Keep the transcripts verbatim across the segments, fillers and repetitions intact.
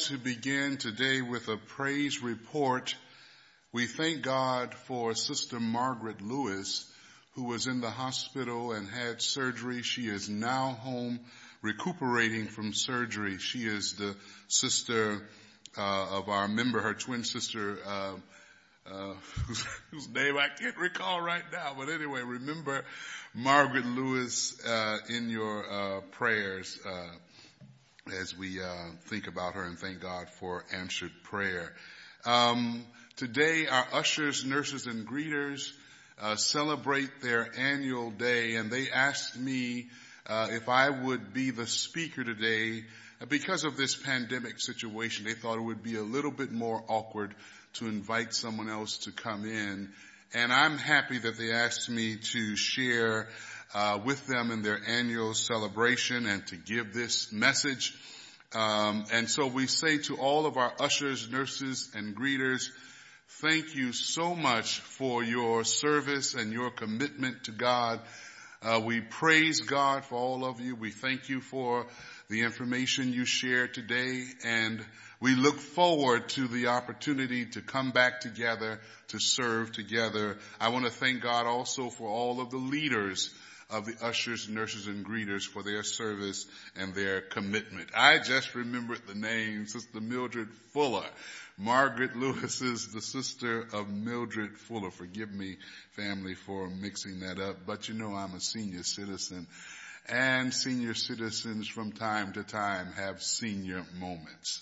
To begin today with a praise report, we thank God for Sister Margaret Lewis, who was in the hospital and had surgery. She is now home recuperating from surgery. She is the sister uh, of our member, her twin sister, uh, uh, whose, whose name I can't recall right now. But anyway, remember Margaret Lewis uh, in your uh, prayers uh as we uh, think about her and thank God for answered prayer. Um, today, our ushers, nurses, and greeters uh, celebrate their annual day, and they asked me uh, if I would be the speaker today. Because of this pandemic situation, they thought it would be a little bit more awkward to invite someone else to come in, and I'm happy that they asked me to share Uh, with them in their annual celebration and to give this message. Um, and so we say to all of our ushers, nurses, and greeters, thank you so much for your service and your commitment to God. Uh, we praise God for all of you. We thank you for the information you shared today, and we look forward to the opportunity to come back together to serve together. I want to thank God also for all of the leaders of the ushers, nurses, and greeters for their service and their commitment. I just remembered the name, Sister Mildred Fuller. Margaret Lewis is the sister of Mildred Fuller. Forgive me, family, for mixing that up, but you know I'm a senior citizen, and senior citizens from time to time have senior moments.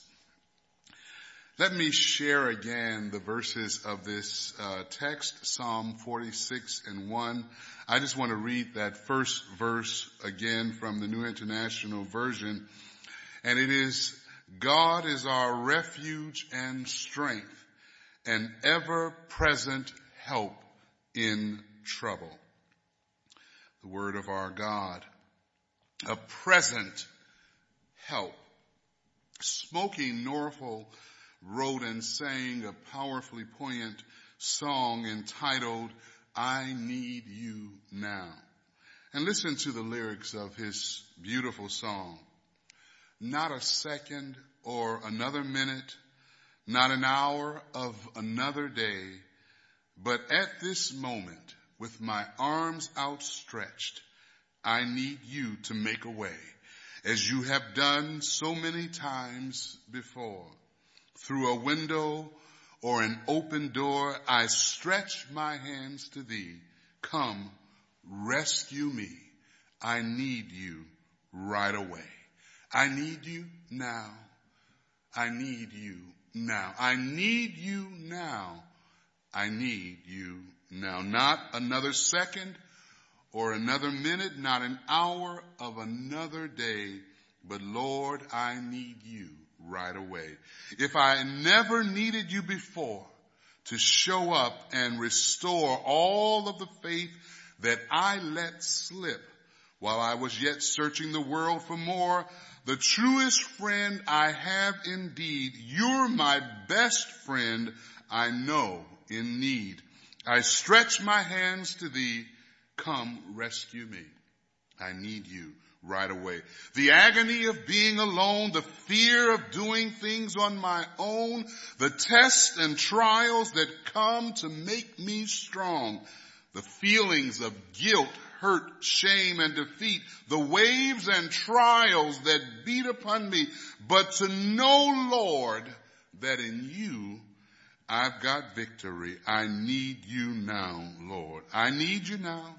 Let me share again the verses of this uh, text, Psalm forty-six and one. I just want to read that first verse again from the New International Version. And it is, God is our refuge and strength, an ever-present help in trouble. The word of our God, a present help. Smokey Norfolk wrote and sang a powerfully poignant song entitled, I Need You Now. And listen to the lyrics of his beautiful song. Not a second or another minute, not an hour of another day, but at this moment, with my arms outstretched, I need you to make a way, as you have done so many times before. Through a window or an open door, I stretch my hands to thee. Come, rescue me. I need you right away. I need you now. I need you now. I need you now. I need you now. Not another second or another minute, not an hour of another day, but Lord, I need you right away. If I never needed you before to show up and restore all of the faith that I let slip while I was yet searching the world for more, the truest friend I have indeed, you're my best friend I know in need. I stretch my hands to thee, come rescue me. I need you right away. The agony of being alone, the fear of doing things on my own, the tests and trials that come to make me strong, the feelings of guilt, hurt, shame, and defeat, the waves and trials that beat upon me, but to know, Lord, that in you I've got victory. I need you now, Lord. I need you now.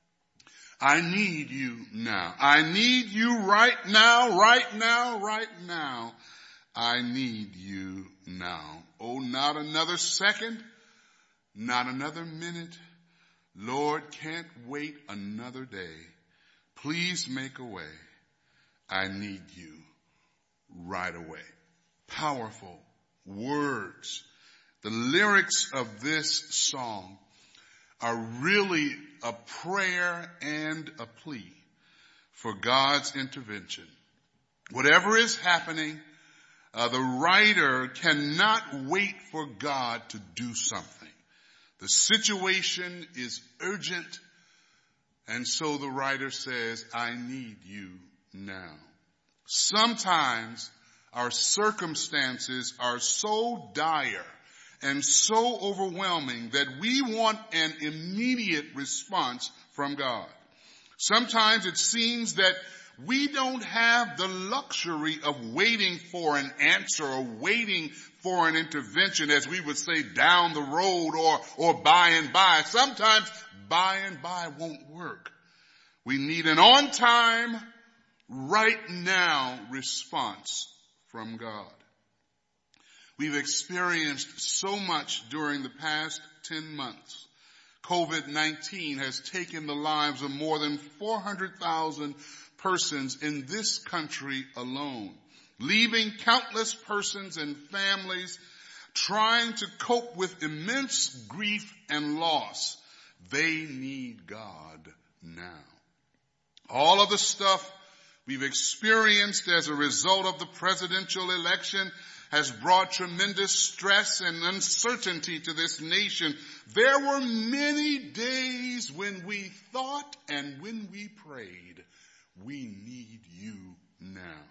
I need you now. I need you right now, right now, right now. I need you now. Oh, not another second, not another minute. Lord, can't wait another day. Please make a way. I need you right away. Powerful words. The lyrics of this song are really a prayer and a plea for God's intervention. Whatever is happening, uh, the writer cannot wait for God to do something. The situation is urgent, and so the writer says, I need you now. Sometimes Our circumstances are so dire and so overwhelming that we want an immediate response from God. Sometimes it seems that we don't have the luxury of waiting for an answer or waiting for an intervention, as we would say, down the road or, or by and by. Sometimes by and by won't work. We need an on-time, right now response from God. We've experienced so much during the past ten months. covid nineteen has taken the lives of more than four hundred thousand persons in this country alone, leaving countless persons and families trying to cope with immense grief and loss. They need God now. All of the stuff we've experienced as a result of the presidential election has brought tremendous stress and uncertainty to this nation. There were many days when we thought and when we prayed, we need you now.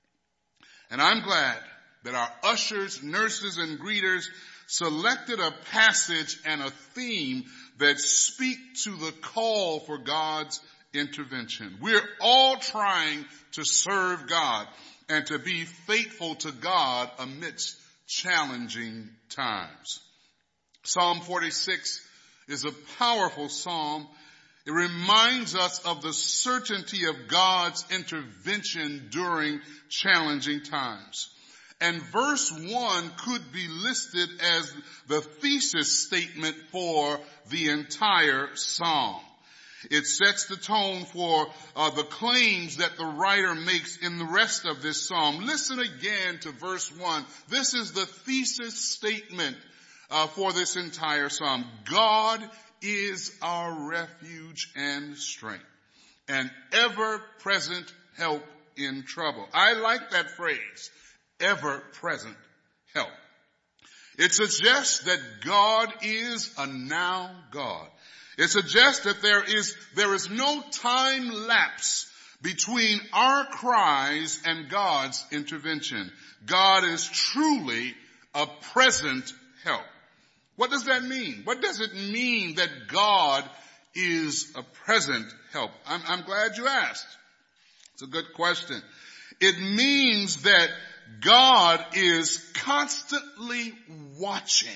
And I'm glad that our ushers, nurses, and greeters selected a passage and a theme that speak to the call for God's intervention. We're all trying to serve God and to be faithful to God amidst challenging times. Psalm forty-six is a powerful psalm. It reminds us of the certainty of God's intervention during challenging times. And verse one could be listed as the thesis statement for the entire psalm. It sets the tone for uh, the claims that the writer makes in the rest of this psalm. Listen again to verse one. This is the thesis statement uh, for this entire psalm. God is our refuge and strength, an ever-present help in trouble. I like that phrase, ever-present help. It suggests that God is a now God. It suggests that there is, there is no time lapse between our cries and God's intervention. God is truly a present help. What does that mean? What does it mean that God is a present help? I'm, I'm glad you asked. It's a good question. It means that God is constantly watching.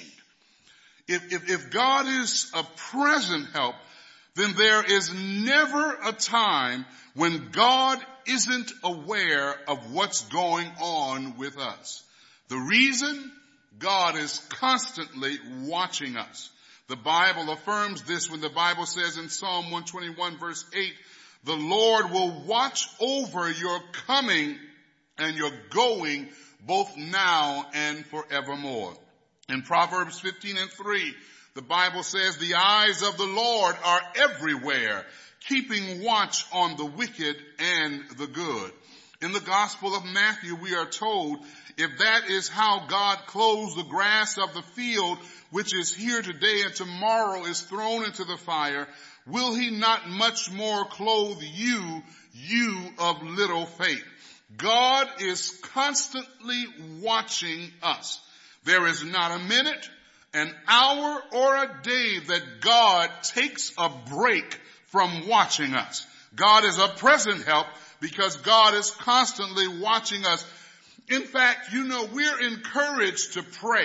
If, if, if God is a present help, then there is never a time when God isn't aware of what's going on with us. The reason? God is constantly watching us. The Bible affirms this when the Bible says in Psalm one twenty-one verse eight, the Lord will watch over your coming and your going both now and forevermore. In Proverbs fifteen and three, the Bible says, the eyes of the Lord are everywhere, keeping watch on the wicked and the good. In the Gospel of Matthew, we are told, if that is how God clothes the grass of the field, which is here today and tomorrow is thrown into the fire, will he not much more clothe you, you of little faith? God is constantly watching us. There is not a minute, an hour, or a day that God takes a break from watching us. God is a present help because God is constantly watching us. In fact, you know, we're encouraged to pray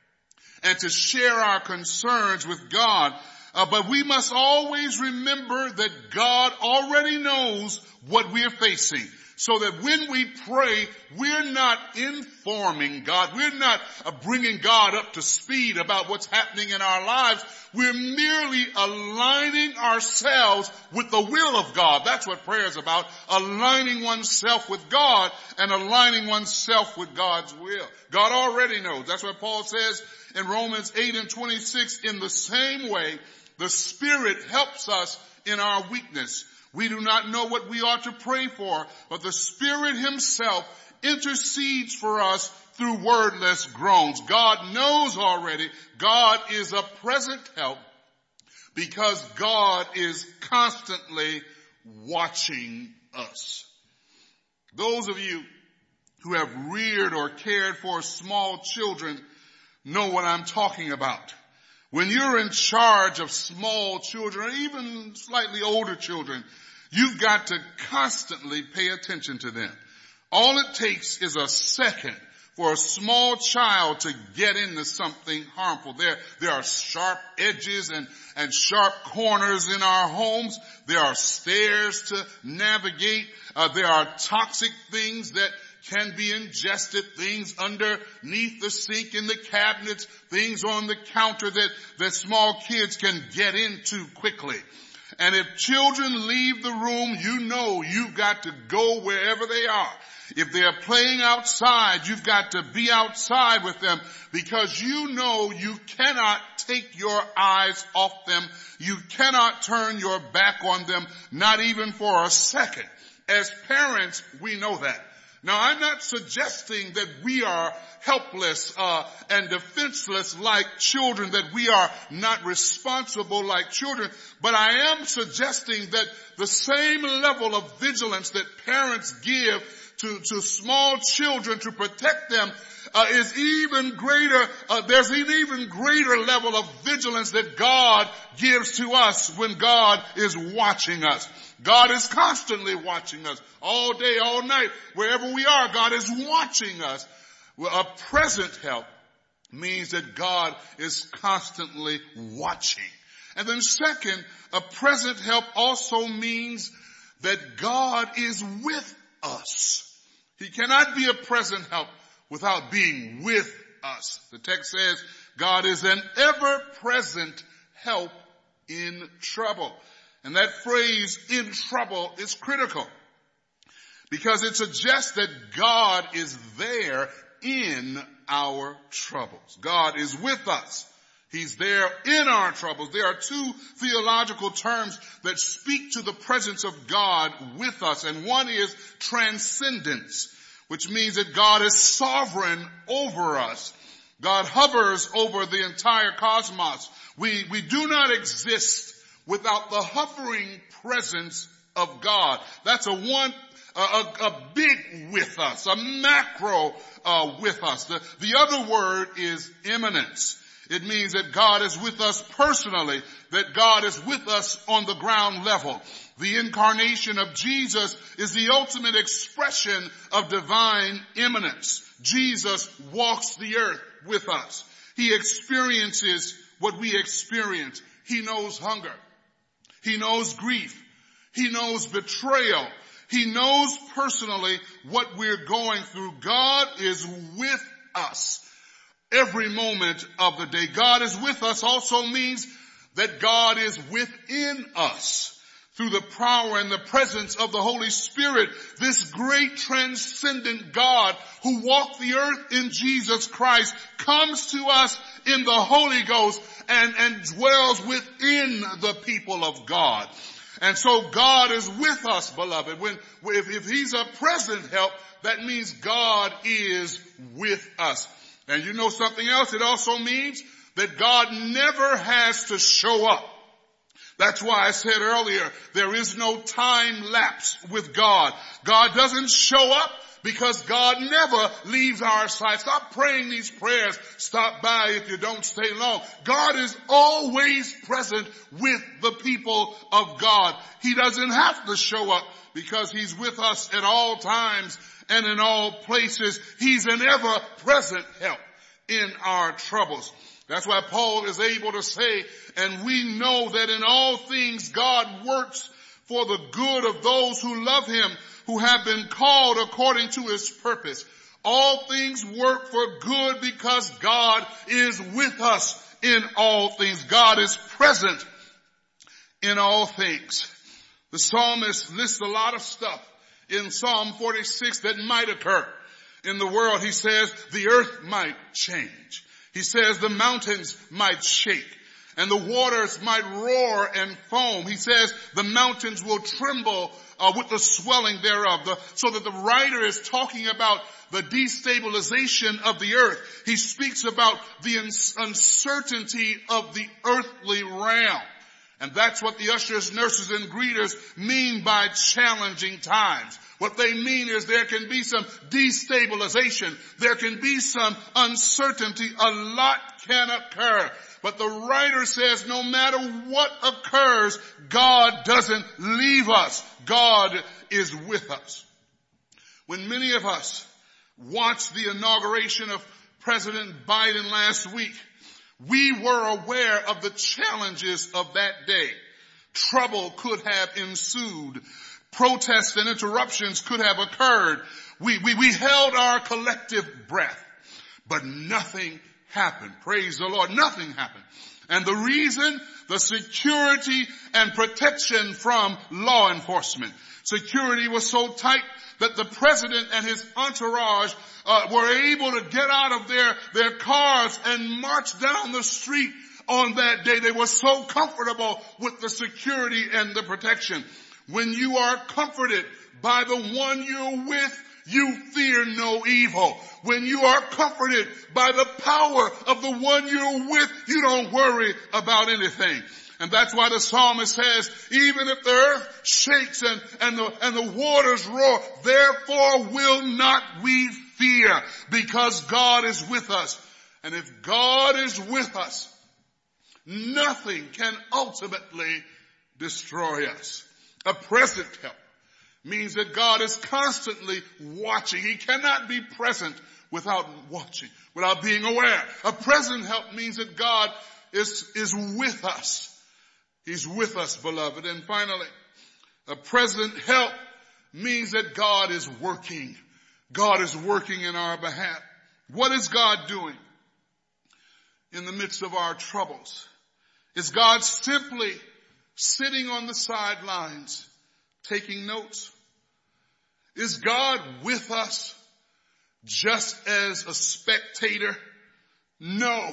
and to share our concerns with God, uh, but we must always remember that God already knows what we're facing. So that when we pray, we're not informing God. We're not uh, bringing God up to speed about what's happening in our lives. We're merely aligning ourselves with the will of God. That's what prayer is about. Aligning oneself with God and aligning oneself with God's will. God already knows. That's what Paul says in Romans eight and twenty-six. In the same way, the Spirit helps us in our weakness. We do not know what we ought to pray for, but the Spirit himself intercedes for us through wordless groans. God knows already. God is a present help because God is constantly watching us. Those of you who have reared or cared for small children know what I'm talking about. When you're in charge of small children or even slightly older children, you've got to constantly pay attention to them. All it takes is a second for a small child to get into something harmful. There, there are sharp edges and, and sharp corners in our homes. There are stairs to navigate. Uh, there are toxic things that can be ingested, things underneath the sink in the cabinets, things on the counter that, that small kids can get into quickly. And if children leave the room, you know you've got to go wherever they are. If they're playing outside, you've got to be outside with them because you know you cannot take your eyes off them. You cannot turn your back on them, not even for a second. As parents, we know that. Now, I'm not suggesting that we are helpless uh and defenseless like children, that we are not responsible like children, but I am suggesting that the same level of vigilance that parents give to, to small children to protect them uh, is even greater. Uh, there's an even greater level of vigilance that God gives to us when God is watching us. God is constantly watching us all day, all night. Wherever we are, God is watching us. Well, a present help means that God is constantly watching. And then second, a present help also means that God is with us. He cannot be a present help without being with us. The text says God is an ever-present help in trouble. And that phrase, in trouble, is critical because it suggests that God is there in our troubles. God is with us. He's there in our troubles. There are two theological terms that speak to the presence of God with us, and one is transcendence, which means that God is sovereign over us. God hovers over the entire cosmos. We, we do not exist without the hovering presence of God. That's a one, a, a, a big with us, a macro uh, with us. The, the other word is immanence. It means that God is with us personally, that God is with us on the ground level. The incarnation of Jesus is the ultimate expression of divine immanence. Jesus walks the earth with us. He experiences what we experience. He knows hunger. He knows grief. He knows betrayal. He knows personally what we're going through. God is with us every moment of the day. God is with us also means that God is within us through the power and the presence of the Holy Spirit. This great transcendent God who walked the earth in Jesus Christ comes to us in the Holy Ghost and, and dwells within the people of God. And so God is with us, beloved. When, if, if He's a present help, that means God is with us. And you know something else? It also means that God never has to show up. That's why I said earlier, there is no time lapse with God. God doesn't show up because God never leaves our side. Stop praying these prayers. Stop by if you don't stay long. God is always present with the people of God. He doesn't have to show up because He's with us at all times and in all places. He's an ever-present help in our troubles. That's why Paul is able to say, and we know that in all things God works for the good of those who love Him, who have been called according to His purpose. All things work for good because God is with us in all things. God is present in all things. The psalmist lists a lot of stuff in Psalm forty-six that might occur in the world. He says the earth might change. He says the mountains might shake and the waters might roar and foam. He says the mountains will tremble uh, with the swelling thereof. The, so that the writer is talking about the destabilization of the earth. He speaks about the uncertainty of the earthly realm. And that's what the ushers, nurses, and greeters mean by challenging times. What they mean is there can be some destabilization. There can be some uncertainty. A lot can occur. But the writer says no matter what occurs, God doesn't leave us. God is with us. When many of us watched the inauguration of President Biden last week, we were aware of the challenges of that day. Trouble could have ensued. Protests and interruptions could have occurred. We, we, we held our collective breath, but nothing happened. Praise the Lord. Nothing happened. And the reason, the security and protection from law enforcement. Security was so tight that the president and his entourage uh, were able to get out of their, their cars and march down the street on that day. They were so comfortable with the security and the protection. When you are comforted by the one you're with, you fear no evil. When you are comforted by the power of the one you're with, you don't worry about anything. And that's why the psalmist says, even if the earth shakes and, and the, and the waters roar, therefore will not we fear, because God is with us. And if God is with us, nothing can ultimately destroy us. A present help means that God is constantly watching. He cannot be present without watching, without being aware. A present help means that God is, is with us. He's with us, beloved. And finally, a present help means that God is working. God is working in our behalf. What is God doing in the midst of our troubles? Is God simply sitting on the sidelines taking notes? Is God with us just as a spectator? No.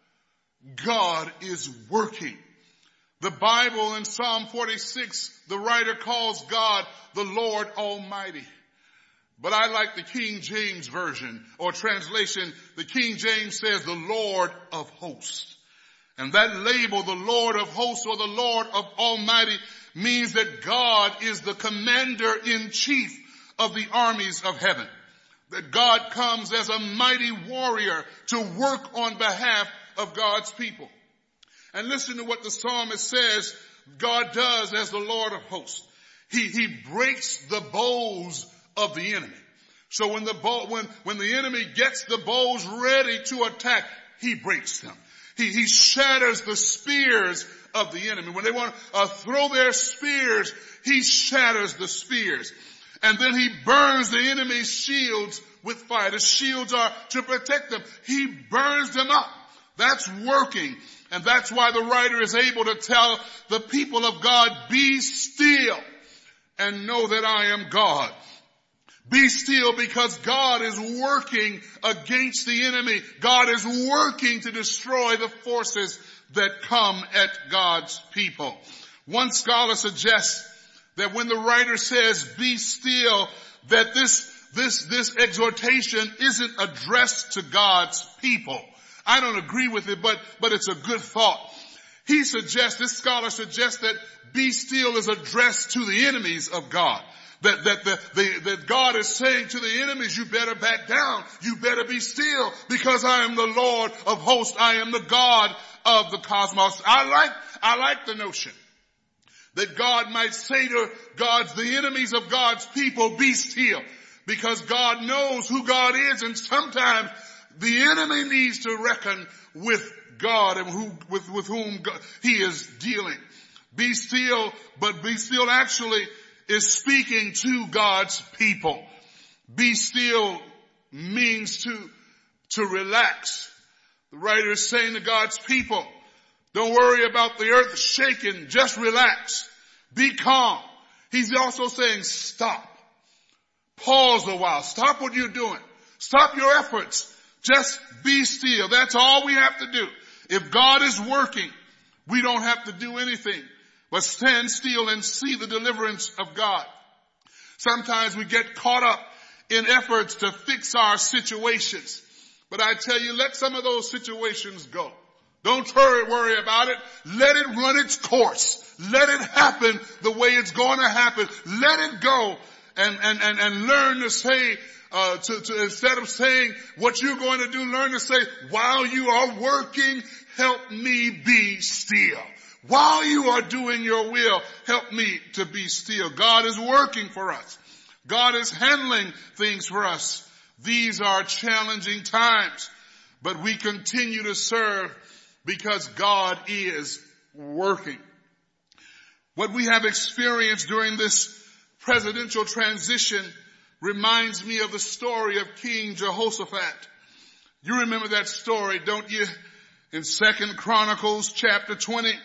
God is working. The Bible in Psalm forty-six, the writer calls God the Lord Almighty. But I like the King James version or translation. The King James says the Lord of Hosts. And that label, the Lord of Hosts or the Lord of Almighty, means that God is the commander in chief of the armies of heaven. That God comes as a mighty warrior to work on behalf of God's people. And listen to what the psalmist says God does as the Lord of hosts. He, he breaks the bows of the enemy. So when the bow, when, when the enemy gets the bows ready to attack, he breaks them. He, he shatters the spears of the enemy. When they want to uh, throw their spears, he shatters the spears. And then he burns the enemy's shields with fire. The shields are to protect them. He burns them up. That's working. And that's why the writer is able to tell the people of God, be still and know that I am God. Be still because God is working against the enemy. God is working to destroy the forces that come at God's people. One scholar suggests that when the writer says, be still, that this, this, this exhortation isn't addressed to God's people. I don't agree with it, but, but it's a good thought. He suggests, this scholar suggests that be still is addressed to the enemies of God. That, that, the, the, that God is saying to the enemies, you better back down. You better be still because I am the Lord of hosts. I am the God of the cosmos. I like, I like the notion that God might say to God's, the enemies of God's people, be still, because God knows who God is, and sometimes the enemy needs to reckon with God and who, with, with whom God, he is dealing. Be still, but be still actually is speaking to God's people. Be still means to, to relax. The writer is saying to God's people, don't worry about the earth shaking, just relax. Be calm. He's also saying stop. Pause a while. Stop what you're doing. Stop your efforts. Just be still. That's all we have to do. If God is working, we don't have to do anything but stand still and see the deliverance of God. Sometimes we get caught up in efforts to fix our situations. But I tell you, let some of those situations go. Don't worry about it. Let it run its course. Let it happen the way it's going to happen. Let it go and, and, and, and learn to say, uh, to, to, instead of saying what you're going to do, learn to say, while you are working, help me be still. While you are doing your will, help me to be still. God is working for us. God is handling things for us. These are challenging times, but we continue to serve because God is working. What we have experienced during this presidential transition reminds me of the story of King Jehoshaphat. You remember that story, don't you? In Second Chronicles chapter twenty,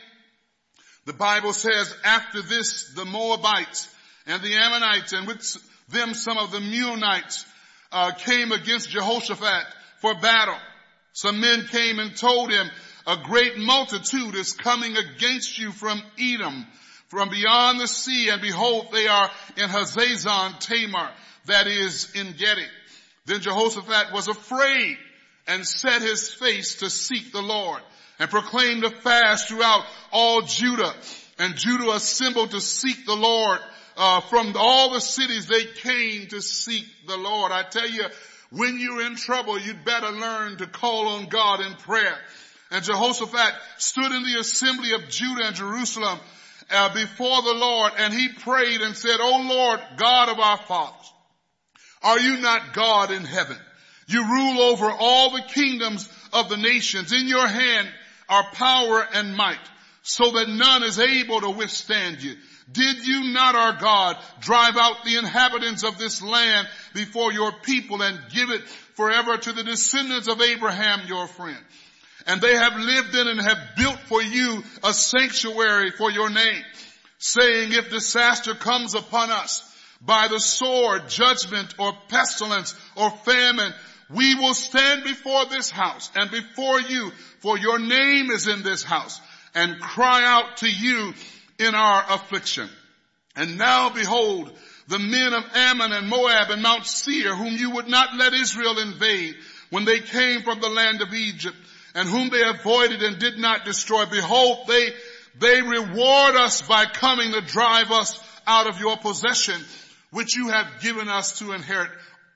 the Bible says, after this, the Moabites and the Ammonites and with them some of the Meunites uh, came against Jehoshaphat for battle. Some men came and told him, a great multitude is coming against you from Edom, from beyond the sea, and behold, they are in Hazazon Tamar, that is in Gedi. Then Jehoshaphat was afraid and set his face to seek the Lord and proclaimed a fast throughout all Judah. And Judah assembled to seek the Lord. Uh, from all the cities they came to seek the Lord. I tell you, when you're in trouble, you'd better learn to call on God in prayer. And Jehoshaphat stood in the assembly of Judah and Jerusalem uh, before the Lord, and he prayed and said, O Lord, God of our fathers, are you not God in heaven? You rule over all the kingdoms of the nations. In your hand are power and might, so that none is able to withstand you. Did you not, our God, drive out the inhabitants of this land before your people and give it forever to the descendants of Abraham, your friend? And they have lived in and have built for you a sanctuary for your name, saying, if disaster comes upon us by the sword, judgment, or pestilence, or famine, we will stand before this house and before you, for your name is in this house, and cry out to you in our affliction. And now behold, the men of Ammon and Moab and Mount Seir, whom you would not let Israel invade when they came from the land of Egypt, and whom they avoided and did not destroy, behold, they, they reward us by coming to drive us out of your possession, which you have given us to inherit.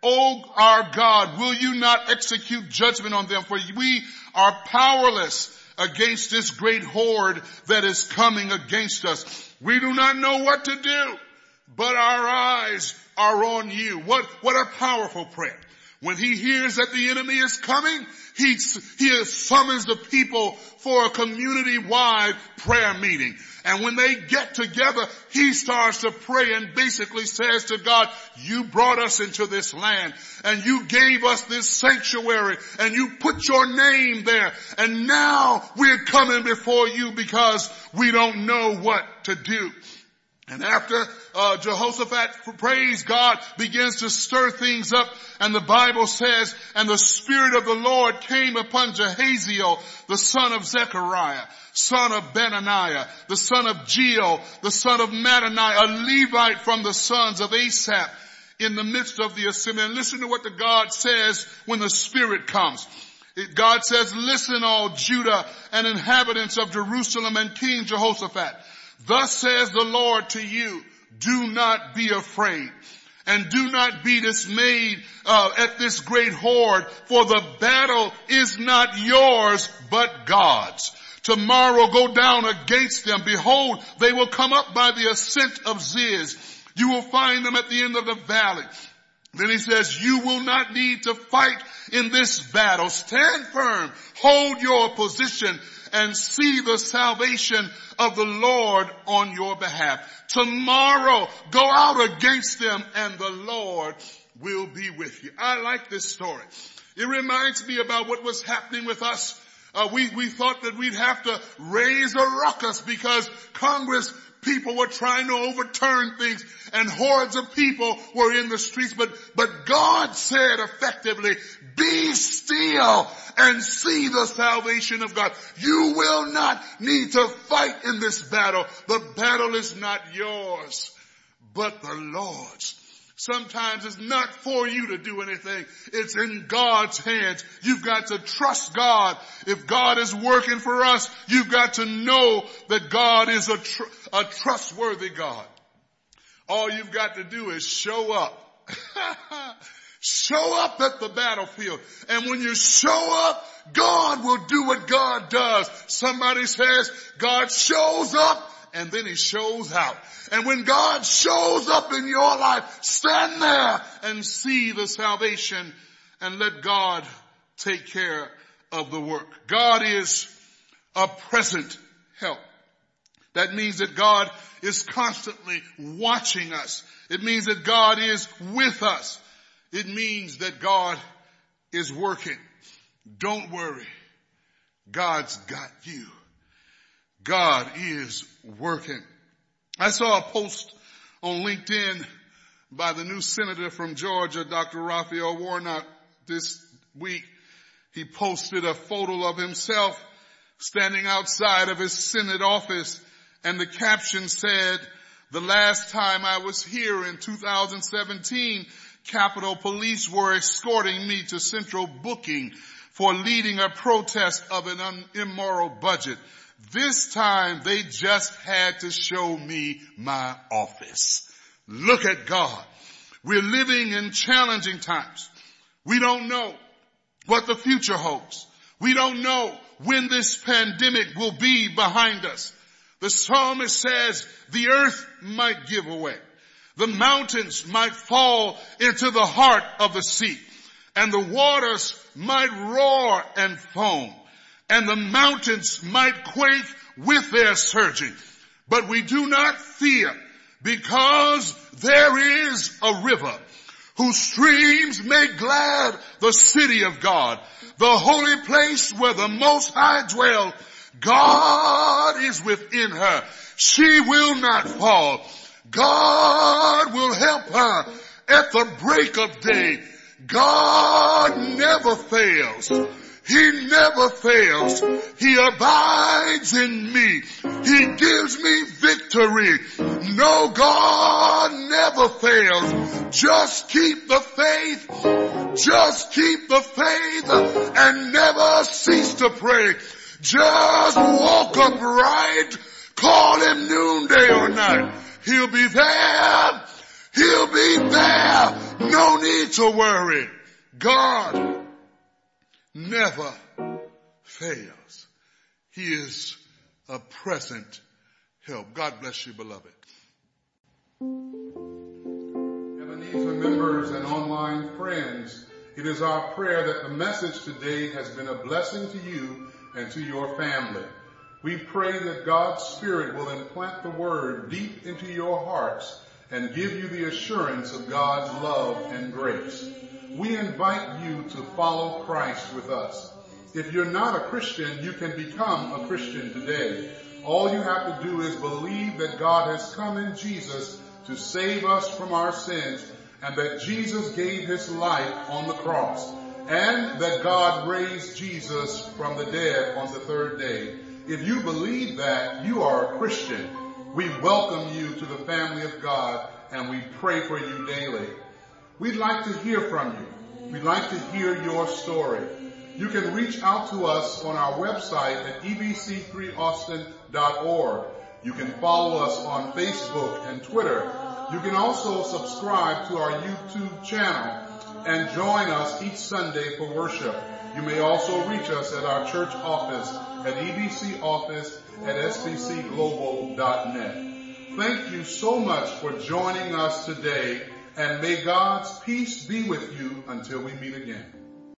O our God, will you not execute judgment on them? For we are powerless against this great horde that is coming against us. We do not know what to do, but our eyes are on you. What, what a powerful prayer. When he hears that the enemy is coming, he, he summons the people for a community-wide prayer meeting. And when they get together, he starts to pray and basically says to God, you brought us into this land and you gave us this sanctuary and you put your name there. And now we're coming before you because we don't know what to do. And after uh, Jehoshaphat, praise God, begins to stir things up, and the Bible says, and the Spirit of the Lord came upon Jehaziel, the son of Zechariah, son of Benaniah, the son of Jeiel, the son of Mattaniah, a Levite from the sons of Asaph, in the midst of the assembly. And listen to what the God says when the Spirit comes. It, God says, listen, all Judah and inhabitants of Jerusalem and King Jehoshaphat. Thus says the Lord to you, do not be afraid and do not be dismayed uh, at this great horde, for the battle is not yours but God's. Tomorrow go down against them. Behold, they will come up by the ascent of Ziz. You will find them at the end of the valley. Then he says, you will not need to fight in this battle. Stand firm, hold your position, and see the salvation of the Lord on your behalf. Tomorrow, go out against them and the Lord will be with you. I like this story. It reminds me about what was happening with us. Uh, we, we thought that we'd have to raise a ruckus because Congress people were trying to overturn things and hordes of people were in the streets. But, but God said effectively, be still and see the salvation of God. You will not need to fight in this battle. The battle is not yours, but the Lord's. Sometimes it's not for you to do anything. It's in God's hands. You've got to trust God. If God is working for us, you've got to know that God is a, tr- a trustworthy God. All you've got to do is show up. Show up at the battlefield. And when you show up, God will do what God does. Somebody says God shows up and then he shows out. And when God shows up in your life, stand there and see the salvation and let God take care of the work. God is a present help. That means that God is constantly watching us. It means that God is with us. It means that God is working. Don't worry. God's got you. God is working. I saw a post on LinkedIn by the new senator from Georgia, Doctor Raphael Warnock, this week. He posted a photo of himself standing outside of his Senate office, and the caption said, "The last time I was here in two thousand seventeen, Capitol Police were escorting me to Central Booking for leading a protest of an un- immoral budget. This time they just had to show me my office." Look at God. We're living in challenging times. We don't know what the future holds. We don't know when this pandemic will be behind us. The psalmist says the earth might give away. The mountains might fall into the heart of the sea, and the waters might roar and foam, and the mountains might quake with their surging. But we do not fear, because there is a river whose streams make glad the city of God, the holy place where the Most High dwells. God is within her. She will not fall. God will help her at the break of day. God never fails. He never fails. He abides in me. He gives me victory. No, God never fails. Just keep the faith. Just keep the faith and never cease to pray. Just walk upright. Call him noonday or night. He'll be there. He'll be there. No need to worry. God never fails. He is a present help. God bless you, beloved. Ebenezer members and online friends, it is our prayer that the message today has been a blessing to you and to your family. We pray that God's Spirit will implant the word deep into your hearts and give you the assurance of God's love and grace. We invite you to follow Christ with us. If you're not a Christian, you can become a Christian today. All you have to do is believe that God has come in Jesus to save us from our sins, and that Jesus gave his life on the cross, and that God raised Jesus from the dead on the third day. If you believe that, you are a Christian. We welcome you to the family of God, and we pray for you daily. We'd like to hear from you. We'd like to hear your story. You can reach out to us on our website at e b c three austin dot org. You can follow us on Facebook and Twitter. You can also subscribe to our YouTube channel and join us each Sunday for worship. You may also reach us at our church office at e b c office at s b c global dot net. Thank you so much for joining us today, and may God's peace be with you until we meet again.